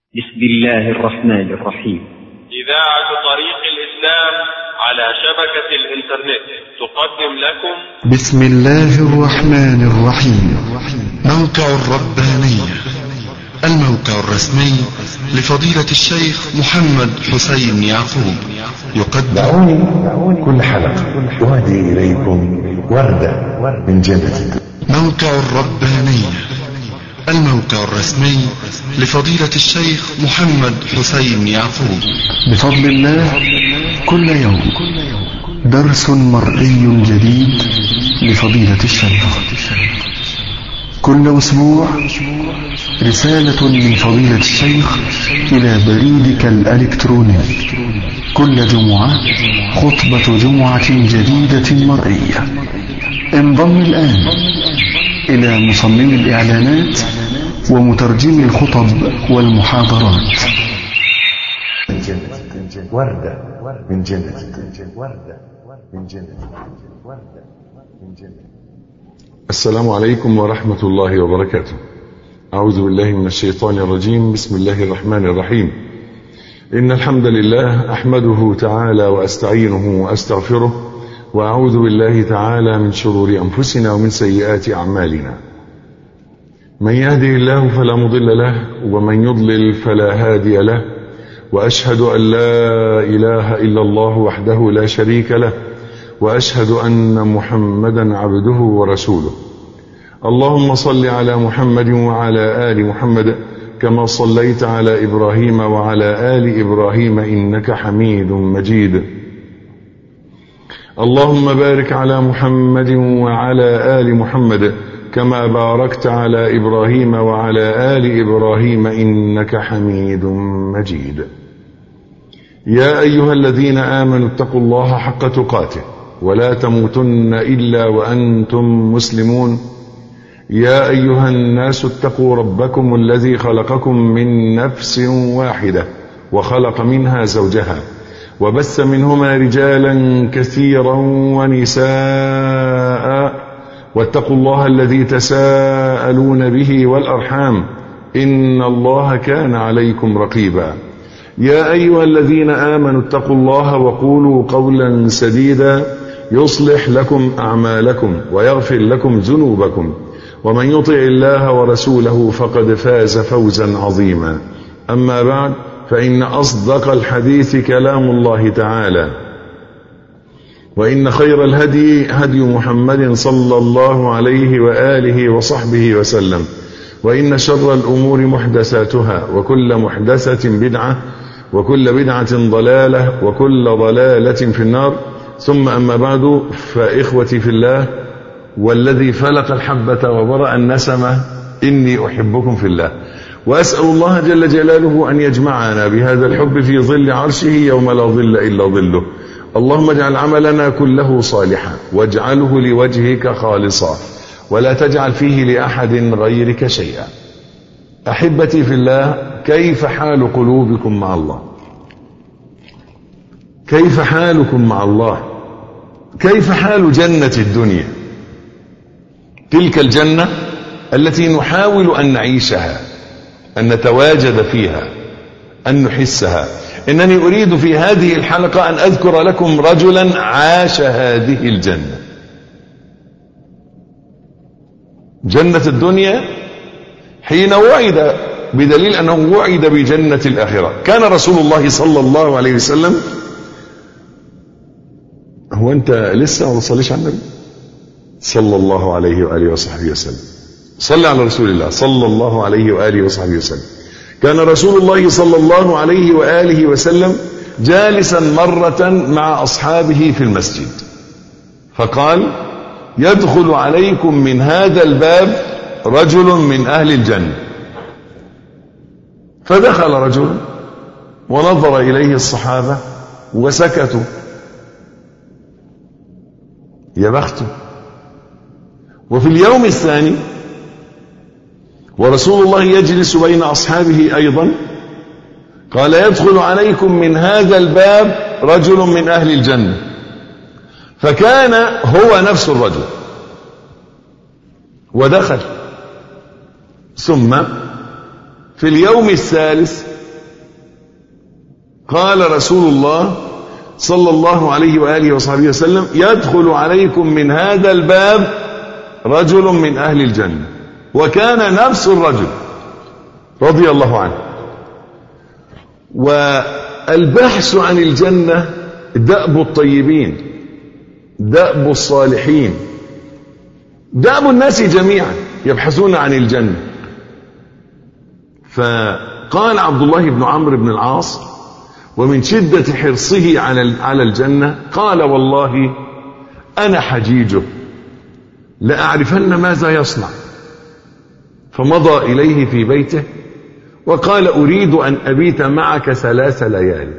بسم الله الرحمن الرحيم. إذاعة طريق الإسلام على شبكة الإنترنت تقدم لكم بسم الله الرحمن الرحيم. موقع الربانية، الموقع الرسمي لفضيلة الشيخ محمد حسين يعقوب، يقدم دعوني كل حلقة أهدي إليكم وردة من جنة. موقع الربانية، الموقع الرسمي لفضيلة الشيخ محمد حسين يعقوب. بفضل الله كل يوم درس مرئي جديد لفضيلة الشيخ، كل أسبوع رسالة من فضيلة الشيخ إلى بريدك الإلكتروني، كل جمعة خطبة جمعة جديدة مرئية. انضم الآن إلى مصمم الإعلانات ومترجم الخطب والمحاضرات. وردة من جنة، وردة من جنة، وردة من جنة. السلام عليكم ورحمة الله وبركاته. أعوذ بالله من الشيطان الرجيم. بسم الله الرحمن الرحيم. إن الحمد لله أحمده تعالى وأستعينه وأستغفره، وأعوذ بالله تعالى من شرور أنفسنا ومن سيئات أعمالنا. من يهده الله فلا مضل له، ومن يضلل فلا هادي له، وأشهد أن لا إله إلا الله وحده لا شريك له، وأشهد أن محمدا عبده ورسوله. اللهم صل على محمد وعلى آل محمد كما صليت على إبراهيم وعلى آل إبراهيم إنك حميد مجيد. اللهم بارك على محمد وعلى آل محمد كما باركت على إبراهيم وعلى آل إبراهيم إنك حميد مجيد. يا أيها الذين آمنوا اتقوا الله حق تقاته ولا تموتن إلا وأنتم مسلمون. يا أيها الناس اتقوا ربكم الذي خلقكم من نفس واحدة وخلق منها زوجها وبث منهما رجالا كثيرا ونساء، واتقوا الله الذي تساءلون به والأرحام إن الله كان عليكم رقيبا. يا أيها الذين آمنوا اتقوا الله وقولوا قولا سديدا يصلح لكم أعمالكم ويغفر لكم ذنوبكم، ومن يطع الله ورسوله فقد فاز فوزا عظيما. أما بعد، فإن أصدق الحديث كلام الله تعالى، وإن خير الهدي هدي محمد صلى الله عليه وآله وصحبه وسلم، وإن شر الأمور محدثاتها، وكل محدثة بدعة، وكل بدعة ضلالة، وكل ضلالة في النار. ثم أما بعد، فإخوتي في الله والذي فلق الحبة وبرأ النسمة، إني أحبكم في الله، وأسأل الله جل جلاله أن يجمعنا بهذا الحب في ظل عرشه يوم لا ظل إلا ظله. اللهم اجعل عملنا كله صالحا، واجعله لوجهك خالصا، ولا تجعل فيه لأحد غيرك شيئا. أحبتي في الله، كيف حال قلوبكم مع الله؟ كيف حالكم مع الله؟ كيف حال جنة الدنيا، تلك الجنة التي نحاول أن نعيشها، أن نتواجد فيها، أن نحسها؟ إنني أريد في هذه الحلقة أن أذكر لكم رجلا عاش هذه الجنة. جنة الدنيا حين وعد، بدليل أنه وعد بجنة الآخرة. كان رسول الله صلى الله عليه وسلم، هو أنت لسه ما تصليش على النبي صلى الله عليه وآله وصحبه وسلم؟ صلى على رسول الله صلى الله عليه وآله وصحبه وسلم. كان رسول الله صلى الله عليه وآله وسلم جالسا مرة مع أصحابه في المسجد، فقال: يدخل عليكم من هذا الباب رجل من أهل الجنة. فدخل رجل ونظر إليه الصحابة وسكتوا. يا بخته. وفي اليوم الثاني ورسول الله يجلس بين أصحابه أيضا، قال: يدخل عليكم من هذا الباب رجل من أهل الجنة. فكان هو نفس الرجل ودخل. ثم في اليوم الثالث قال رسول الله صلى الله عليه وآله وصحبه وسلم: يدخل عليكم من هذا الباب رجل من أهل الجنة. وكان نفس الرجل رضي الله عنه. والبحث عن الجنة دأب الطيبين، دأب الصالحين، دأب الناس جميعا يبحثون عن الجنة. فقال عبد الله بن عمرو بن العاص ومن شدة حرصه على الجنة قال: والله أنا حجيجه لأعرفن ماذا يصنع. فمضى إليه في بيته وقال: أريد أن أبيت معك 3 ليال.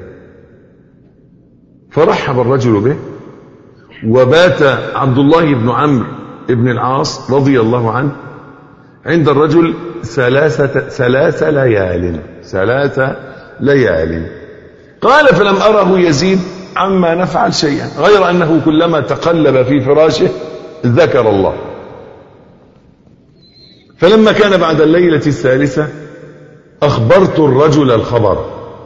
فرحب الرجل به، وبات عبد الله بن عمرو بن العاص رضي الله عنه عند الرجل 3 ليال. 3 ليال. قال: فلم أره يزيد عما نفعل شيئا، غير أنه كلما تقلب في فراشه ذكر الله. فلما كان بعد الليلة 3 أخبرت الرجل الخبر،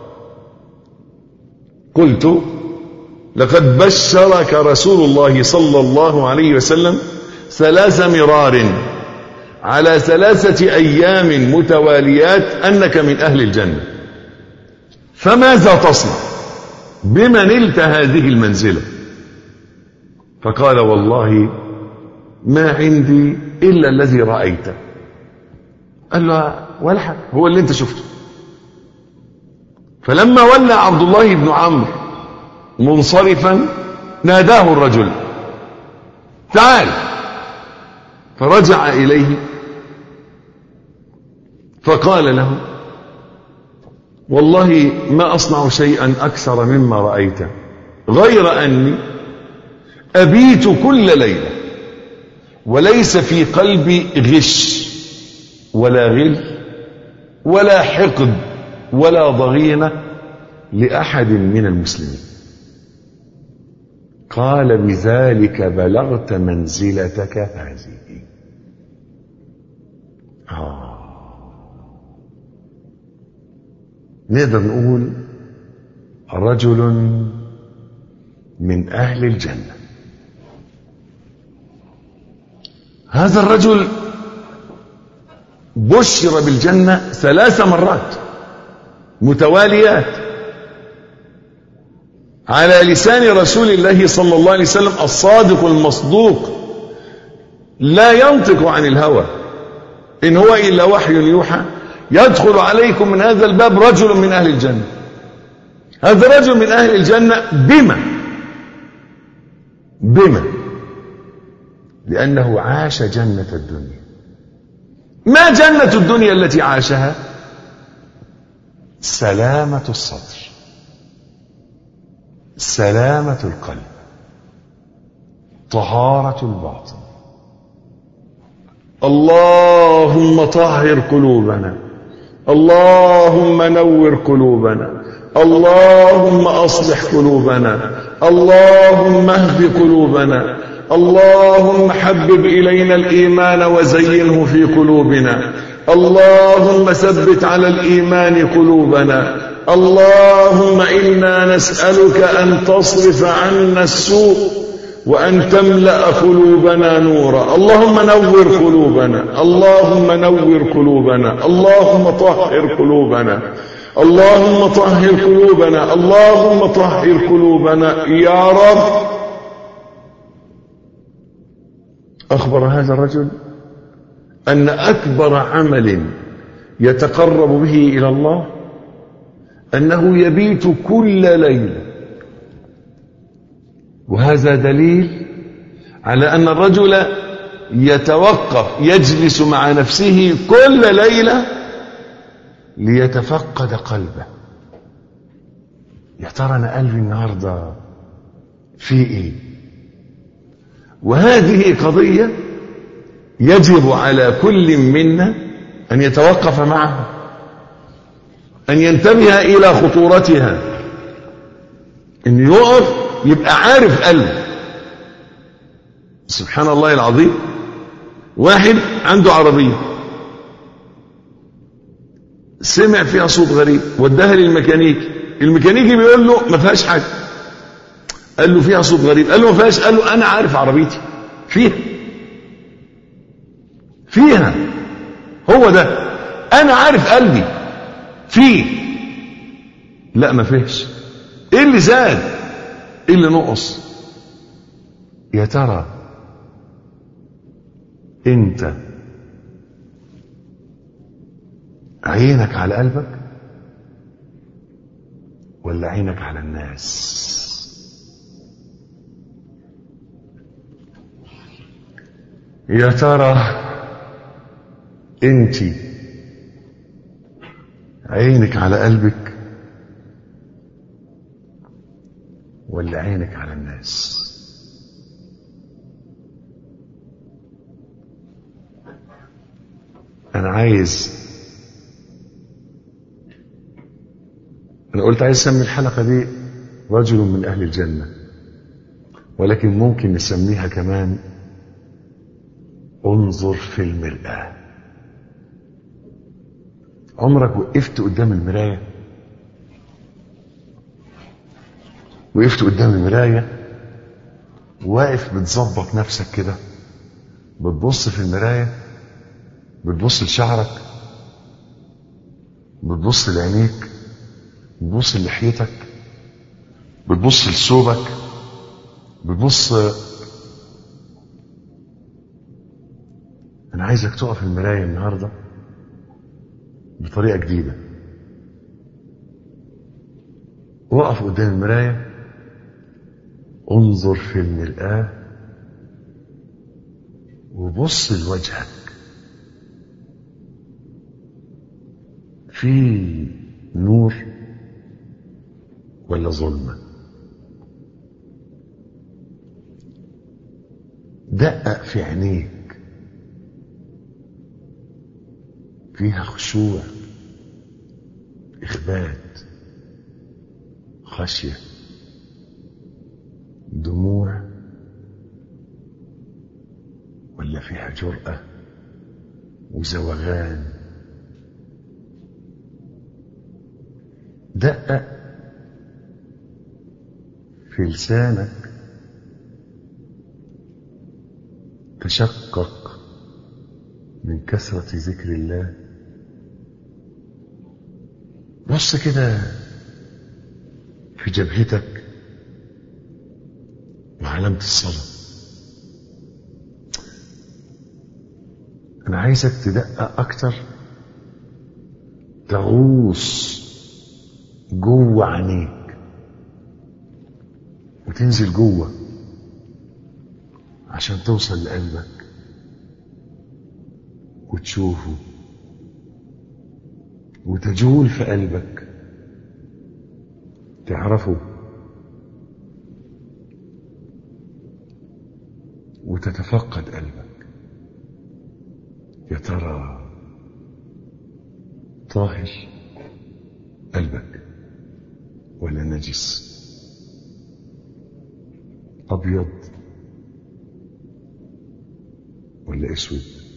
قلت: لقد بشرك رسول الله صلى الله عليه وسلم 3 مرار على 3 أيام متواليات أنك من أهل الجنة، فماذا تصنع؟ بمن نلت هذه المنزلة؟ فقال: والله ما عندي إلا الذي رأيته. قال له: ولا حاجة، هو اللي انت شفته. فلما ولى عبد الله بن عمرو منصرفا ناداه الرجل: تعال. فرجع إليه فقال له: والله ما أصنع شيئا أكثر مما رأيت، غير أني أبيت كل ليلة وليس في قلبي غش ولا غل ولا حقد ولا ضغينة لأحد من المسلمين. قال: بذلك بلغت منزلتك هذه. نقدر نقول رجل من أهل الجنة. هذا الرجل بشر بالجنة 3 مرات متواليات على لسان رسول الله صلى الله عليه وسلم الصادق المصدوق، لا ينطق عن الهوى، إن هو إلا وحي يوحى. يدخل عليكم من هذا الباب رجل من أهل الجنة. هذا رجل من أهل الجنة بما لأنه عاش جنة الدنيا. ما جنة الدنيا التي عاشها؟ سلامة الصدر، سلامة القلب، طهارة الباطن. اللهم طهر قلوبنا، اللهم نور قلوبنا، اللهم أصلح قلوبنا، اللهم اهد قلوبنا، اللهم حبب إلينا الإيمان وزينه في قلوبنا، اللهم ثبت على الإيمان قلوبنا، اللهم إنا نسألك أن تصرف عنا السوء وأن تملأ قلوبنا نورا. اللهم نور قلوبنا، اللهم نور قلوبنا، اللهم طهر قلوبنا، اللهم طهر قلوبنا، اللهم طهر قلوبنا يا رب. أخبر هذا الرجل أن أكبر عمل يتقرب به إلى الله أنه يبيت كل ليلة، وهذا دليل على أن الرجل يتوقف يجلس مع نفسه كل ليلة ليتفقد قلبه. يا ترى أنا قلبي النهاردة في إيه؟ وهذه قضية يجب على كل منا أن يتوقف معها، أن ينتبه إلى خطورتها، أن يقف يبقى عارف قلبه. سبحان الله العظيم، واحد عنده عربية سمع فيها صوت غريب وداها للميكانيكي، الميكانيكي بيقول له ما فيهاش حاجه. قال له فيها صوت غريب. قال له ما فيهاش. قال له انا عارف عربيتي فيها هو ده، انا عارف قلبي فيه. لا ما فيهش. ايه اللي زاد؟ ايه اللي نقص؟ يا ترى انت عينك على قلبك ولا عينك على الناس؟ يا ترى انت عينك على قلبك ولا عينك على الناس؟ انا قلت عايز اسمي الحلقة دي رجل من اهل الجنة، ولكن ممكن نسميها كمان انظر في المرآة. عمرك وقفت قدام المراية؟ وقفت قدام المراية واقف بتظبط نفسك كده، بتبص في المراية، بتبص لشعرك، بتبص لعينيك، بتبص لحيتك، بتبص لثوبك، بتبص. انا عايزك تقف في المراية النهاردة بطريقة جديدة. وقف قدام المراية، انظر في المرآة وبص لوجهك. في نور ولا ظلمة؟ دقق في عينيك، فيها خشوع، إخبات، خشية، دموع، ولا فيها جرأة وزوغان؟ دقق في لسانك، تشقق من كثرة ذكر الله. بص كده في جبهتك وعلامة الصلاة. أنا عايزك تدقق أكتر، تغوص جوه عينيك وتنزل جوه عشان توصل لقلبك وتشوفه وتجول في قلبك، تعرفه وتتفقد قلبك. يا ترى طاهر قلبك ولا نجس؟ أبيض ولا أسود؟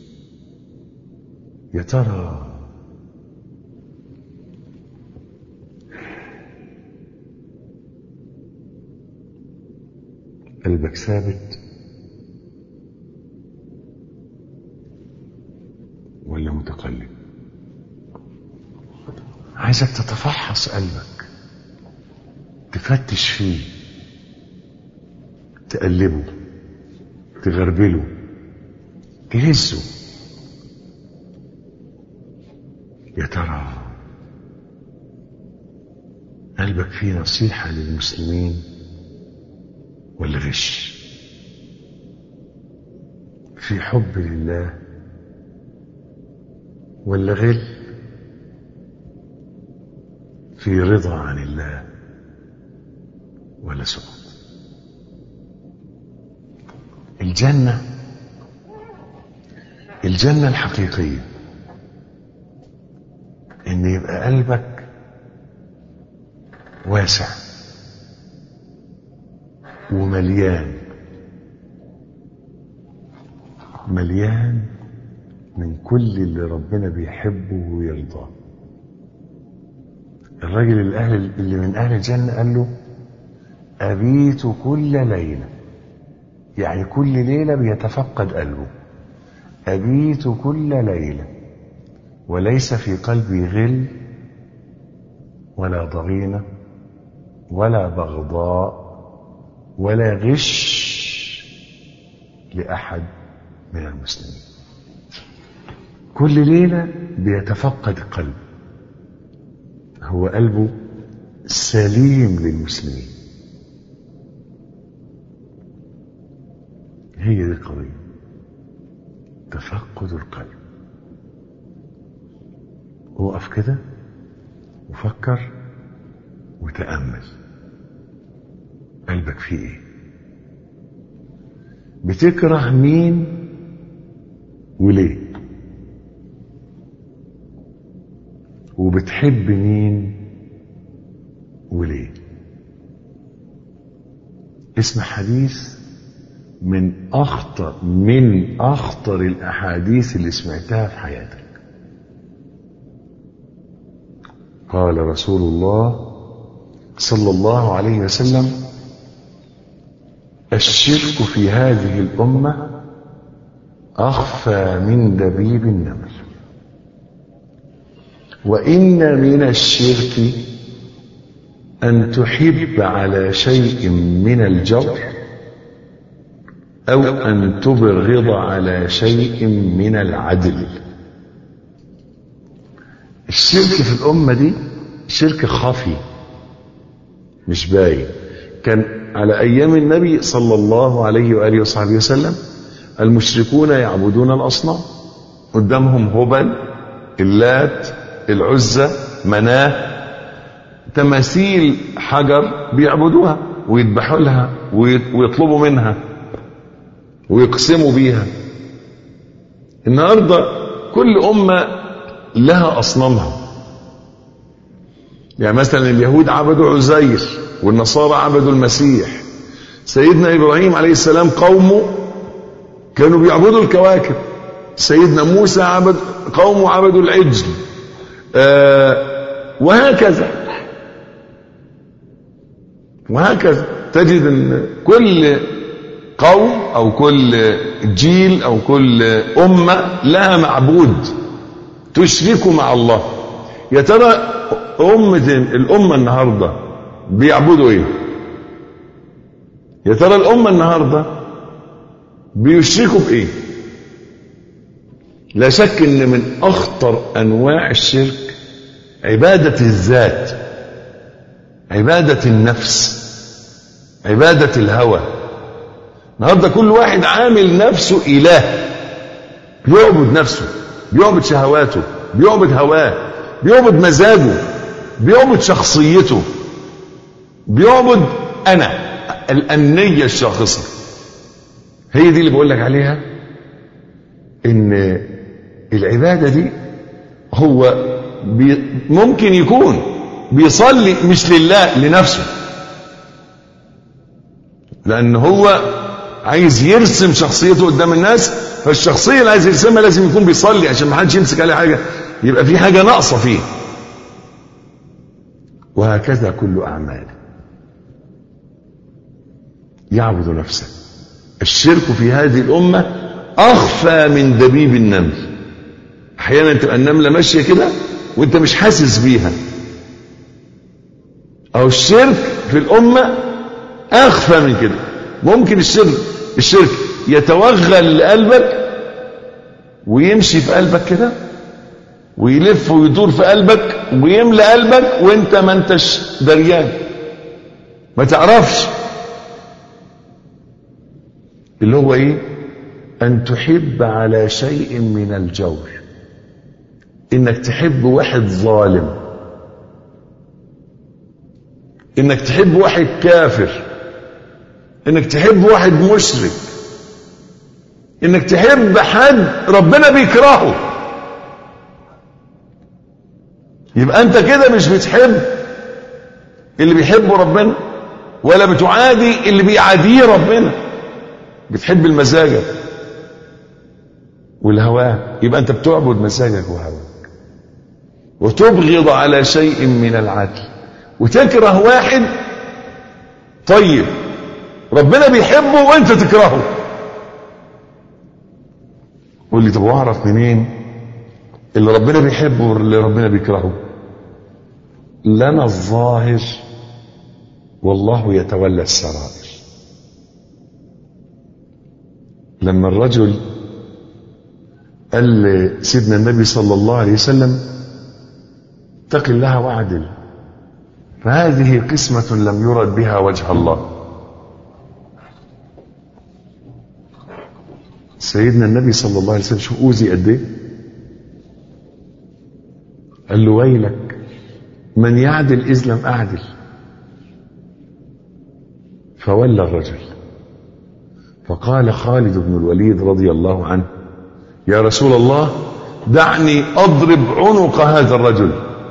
يا ترى قلبك ثابت ولا متقلب؟ عايزك تتفحص قلبك، تفتش فيه، تقلبه، تغربله، تهزه. يا ترى قلبك فيه نصيحة للمسلمين ولا غش؟ في حب لله ولا غل؟ في رضا عن الله ولا سخط؟ الجنة الحقيقية ان يبقى قلبك واسع ومليان، مليان من كل اللي ربنا بيحبه ويرضاه. الراجل اللي من أهل الجنة قال له أبيت كل ليلة، يعني كل ليلة بيتفقد قلبه، أبيت كل ليلة وليس في قلبي غل ولا ضغينة ولا بغضاء ولا غش لأحد من المسلمين. كل ليلة بيتفقد القلب، هو قلبه سليم للمسلمين. هي دي القضية، تفقد القلب. وقف كده وفكر وتأمل قلبك فيه ايه، بتكره مين وليه، وبتحب مين وليه. اسم حديث من أخطر الأحاديث اللي سمعتها في حياتك. قال رسول الله صلى الله عليه وسلم: الشرك في هذه الأمة أخفى من دبيب النمل، وإن من الشرك أن تحب على شيء من الجور أو أن تبغض على شيء من العدل. الشرك في الأمة دي شرك خفي مش باين. كان على أيام النبي صلى الله عليه وآله وصحبه وسلم المشركون يعبدون الأصنام، قدامهم هبل، اللات، العزة، مناه، تماثيل حجر بيعبدوها ويذبحوا لها ويطلبوا منها ويقسموا بيها. النهارده كل أمة لها أصنامها. يعني مثلا اليهود عبدوا عزير، والنصارى عبدوا المسيح. سيدنا إبراهيم عليه السلام قومه كانوا بيعبدوا الكواكب. سيدنا موسى قومه عبدوا العجل، وهكذا تجد ان كل قوم او كل جيل او كل امة لها معبود تشرك مع الله. يا ترى الامة النهاردة بيعبدوا ايه؟ يا ترى الامة النهاردة بيشركوا بايه؟ لا شك ان من اخطر انواع الشرك عبادة الذات، عبادة النفس، عبادة الهوى. النهارده كل واحد عامل نفسه اله، بيعبد نفسه، بيعبد شهواته، بيعبد هواه، بيعبد مزاجه، بيعبد شخصيته، بيعبد انا، الانية الشاخصة. هي دي اللي بقول لك عليها، ان العبادة دي هو ممكن يكون بيصلي مش لله، لنفسه، لان هو عايز يرسم شخصيته قدام الناس، فالشخصية اللي عايز يرسمها لازم يكون بيصلي عشان ما حدش يمسك عليه حاجة، يبقى في حاجة ناقصة فيه. وهكذا كل أعماله يعبد نفسه. الشرك في هذه الأمة أخفى من دبيب النمل. أحيانا تبقى النملة ماشية كده وانت مش حاسس بيها. أو الشرك في الأمة أخفى من كده. ممكن الشرك يتوغل لقلبك ويمشي في قلبك كده ويلف ويدور في قلبك ويملى قلبك وانت ما انتش دريان، ما تعرفش. اللي هو ايه؟ ان تحب على شيء من الجور، انك تحب واحد ظالم، انك تحب واحد كافر، انك تحب واحد مشرك، انك تحب حد ربنا بيكرهه. يبقى انت كده مش بتحب اللي بيحبه ربنا، ولا بتعادي اللي بيعاديه ربنا. بتحب المزاجك والهواء، يبقى انت بتعبد مزاجك وهواك. وتبغض على شيء من العدل، وتكره واحد طيب ربنا بيحبه وانت تكرهه. قول لي طب واعرف منين اللي ربنا بيحبه واللي ربنا بيكرهه؟ لنا الظاهر والله يتولى السرائر. لما الرجل قال لسيدنا النبي صلى الله عليه وسلم اتق الله واعدل، فهذه قسمة لم يرد بها وجه الله. سيدنا النبي صلى الله عليه وسلم شوف اوذي قد ايه، قال له ويلك من يعدل إذ لم أعدل. فولى الرجل، فقال خالد بن الوليد رضي الله عنه يا رسول الله دعني أضرب عنق هذا الرجل.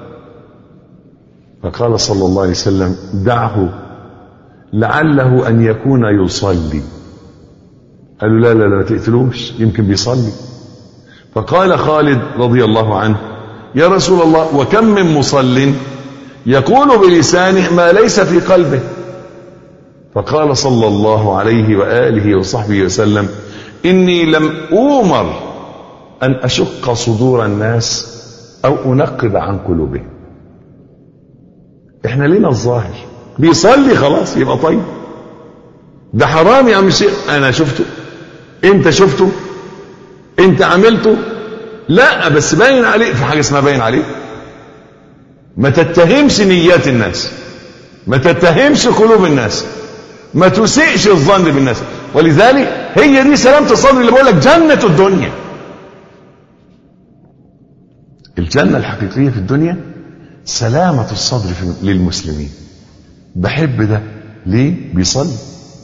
فقال صلى الله عليه وسلم دعه لعله أن يكون يصلي. قالوا لا لا لا ما تقتلوش يمكن بيصلي. فقال خالد رضي الله عنه يا رسول الله وكم من مصل يقول بلسانه ما ليس في قلبه. فقال صلى الله عليه وآله وصحبه وسلم إني لم أؤمر أن أشق صدور الناس أو أنقب عن قلوبهم. احنا لنا الظاهر بيصلي خلاص يبقى طيب، ده حرام يا عم شيخ أنا شفته أنت شفته أنت عملته، لا بس باين عليه. في حاجة اسمها باين عليه. ما تتهمش نيات الناس، ما تتهمش قلوب الناس، ما تسيئش الظن بالناس. ولذلك هي دي سلامة الصدر اللي بقول لك جنة الدنيا. الجنة الحقيقية في الدنيا سلامة الصدر للمسلمين. بحب ده ليه؟ بيصلي.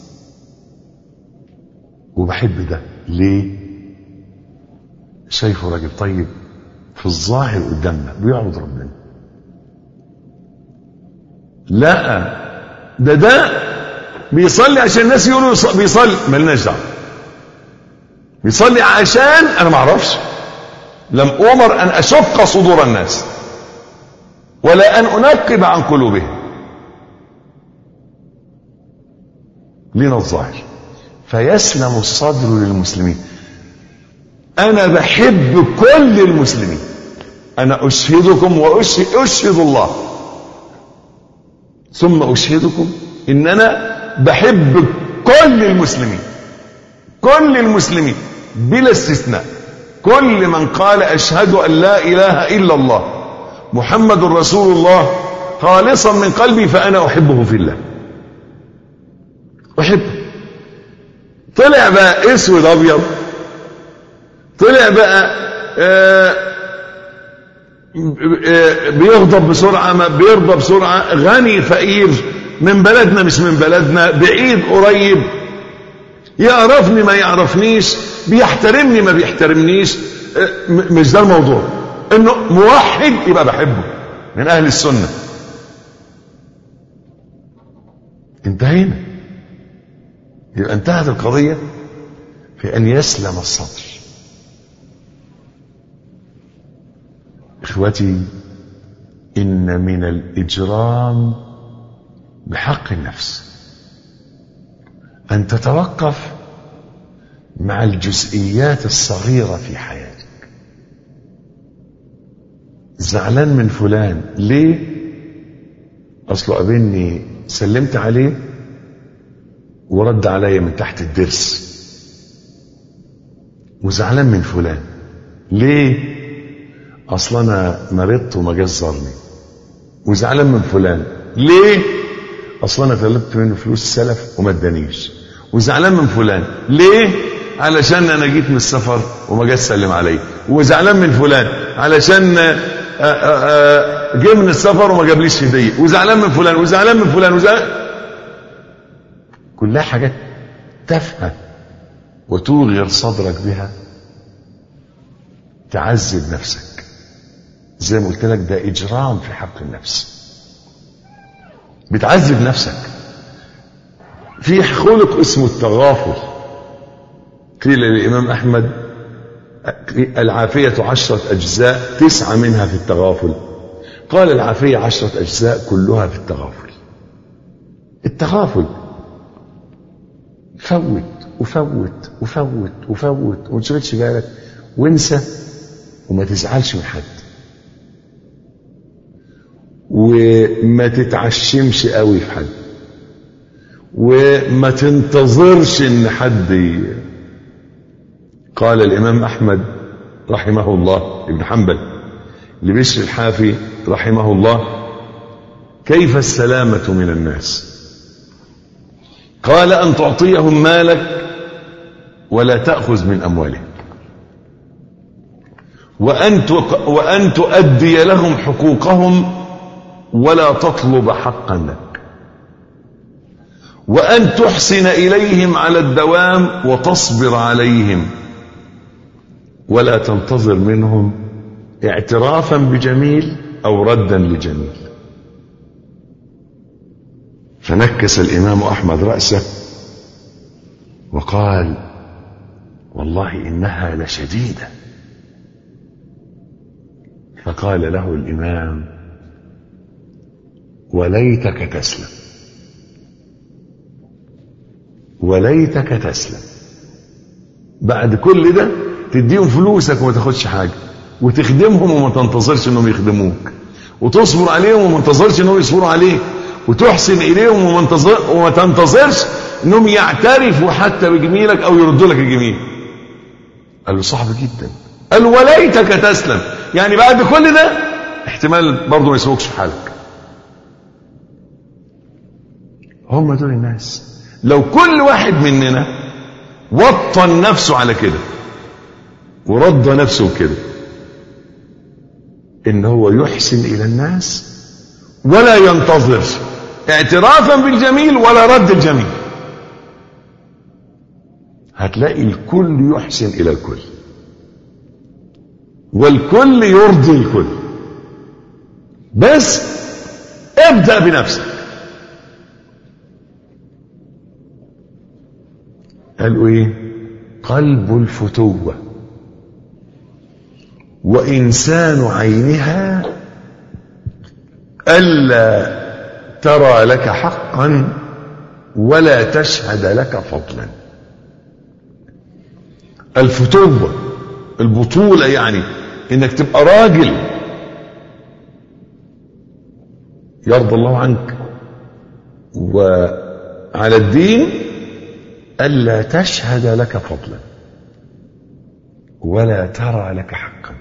وبحب ده ليه؟ شايفه راجل طيب في الظاهر قدامنا بيعبد ربنا. لا ده بيصلي عشان الناس يقولوا بيصلي، مالناش دعوه. بيصلي عشان انا ما اعرفش، لم أؤمر أن أشق صدور الناس ولا أن أنقب عن قلوبهم. لنا الظاهر فيسلم الصدر للمسلمين. أنا بحب كل المسلمين، أنا أشهدكم وأشهد الله ثم أشهدكم إن أنا بحب كل المسلمين، كل المسلمين بلا استثناء. كل من قال أشهد أن لا إله إلا الله محمد رسول الله خالصا من قلبي فأنا أحبه في الله، أحبه. طلع بقى اسود أبيض، طلع بقى بيغضب بسرعة ما بيرضى بسرعة، غني فقير، من بلدنا مش من بلدنا، بعيد قريب، يعرفني ما يعرفنيش، بيحترمني ما بيحترمنيش، مش ده الموضوع. انه موحد يبقى بحبه من اهل السنة. انتهينا، يبقى انتهت القضية في ان يسلم الصدر. اخوتي ان من الاجرام بحق النفس أن تتوقف مع الجزئيات الصغيرة في حياتك. زعلان من فلان ليه؟ أصله قابلني سلمت عليه ورد عليا من تحت الدرس. وزعلان من فلان ليه؟ أصلا أنا مرضت وما جاش زارني. وزعلان من فلان ليه؟ أصلا أنا طلبت منه فلوس سلف وما ادانيش. وزعلان من فلان ليه؟ علشان أنا جيت من السفر وما جاش سلم علي. وزعلان من فلان علشان جه من السفر وما جابليش هدية. وزعلان من فلان وزعلان من فلان وزعلان. كلها حاجات تافهة وتوغر صدرك بها، تعذب نفسك. زي ما قلت لك ده إجرام في حق النفس، بتعذب نفسك. في خلق اسمه التغافل. قيل للإمام أحمد العافية 10 أجزاء 9 منها في التغافل. قال العافية 10 أجزاء كلها في التغافل. التغافل فوت وفوت وفوت وفوت وما تشغلش بالك وانسى وما تزعلش من حد وما تتعشمش قوي في حد وما تنتظرش ان حد قال الامام احمد رحمه الله ابن حنبل لبشر الحافي رحمه الله: كيف السلامة من الناس؟ قال: ان تعطيهم مالك ولا تأخذ من اموالهم، وان تؤدي لهم حقوقهم ولا تطلب حقا لك، وأن تحسن إليهم على الدوام وتصبر عليهم ولا تنتظر منهم اعترافا بجميل أو ردا لجميل. فنكس الإمام أحمد رأسه وقال: والله إنها لشديدة. فقال له الإمام: وليتك تسلم، وليتك تسلم. بعد كل ده تديهم فلوسك وما تاخدش حاجة، وتخدمهم وما تنتظرش انهم يخدموك، وتصبر عليهم وما تنتظرش انهم يصبروا عليك، وتحسن اليهم وما تنتظرش انهم يعترفوا حتى بجميلك او يردوا لك الجميل. قال له: صعب جدا. قال: وليتك تسلم، يعني بعد كل ده احتمال برضه ما يسوقش في حالك. هم دول الناس. لو كل واحد مننا وطن نفسه على كده ورد نفسه كده ان هو يحسن الى الناس ولا ينتظر اعترافا بالجميل ولا رد الجميل، هتلاقي الكل يحسن الى الكل والكل يرضي الكل. بس ابدأ بنفسك. قالوا ايه؟ قلب الفتوة وإنسان عينها ألا ترى لك حقا ولا تشهد لك فضلا. الفتوة البطولة، يعني انك تبقى راجل يرضى الله عنك وعلى الدين، ألا تشهد لك فضلا ولا ترى لك حقا.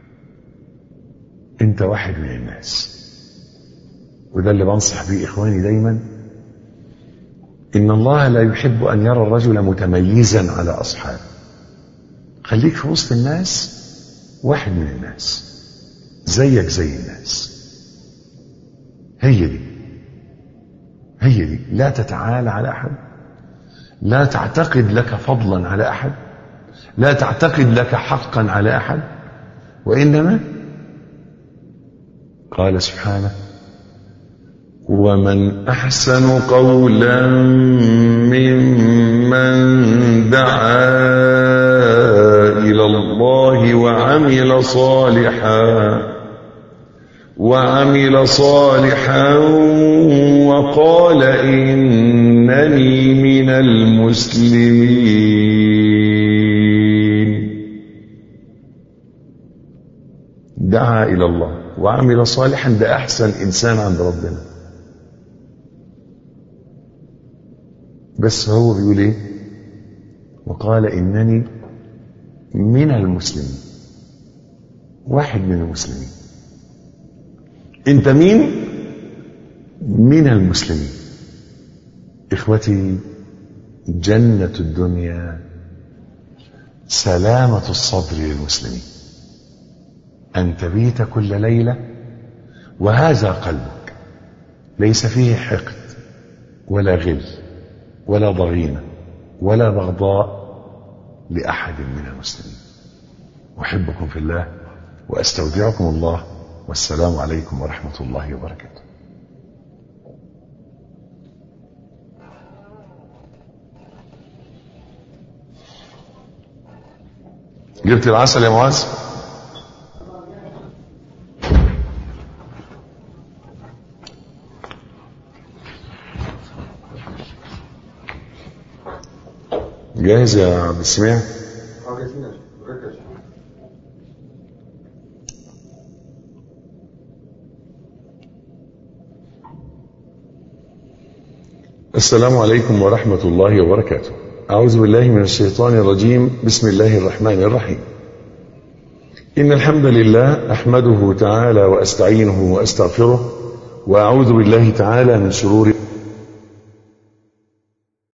انت واحد من الناس، وده اللي بنصح بيه إخواني دايما. إن الله لا يحب أن يرى الرجل متميزا على أصحابه. خليك في وسط الناس واحد من الناس، زيك زي الناس. هي دي. لا تتعالى على أحد، لا تعتقد لك فضلا على أحد، لا تعتقد لك حقا على أحد، وإنما قال سبحانه: ومن أحسن قولا ممن دعا إلى الله وعمل صالحا وقال إنني من المسلمين. دعا إلى الله وعمل صالحا، ده أحسن إنسان عند ربنا. بس هو بيقول إيه؟ وقال إنني من المسلمين، واحد من المسلمين. أنت مين؟ من المسلمين. إخوتي، جنة الدنيا سلامة الصدر للمسلمين، أن تبيت كل ليلة وهذا قلبك ليس فيه حقد ولا غل ولا ضغينة ولا بغضاء لأحد من المسلمين. أحبكم في الله وأستودعكم الله، والسلام عليكم ورحمة الله وبركاته. جبت العسل يا معاذ؟ جاهز يا عبد السميع؟ السلام عليكم ورحمة الله وبركاته. أعوذ بالله من الشيطان الرجيم. بسم الله الرحمن الرحيم. إن الحمد لله أحمده تعالى وأستعينه وأستغفره، وأعوذ بالله تعالى من شرور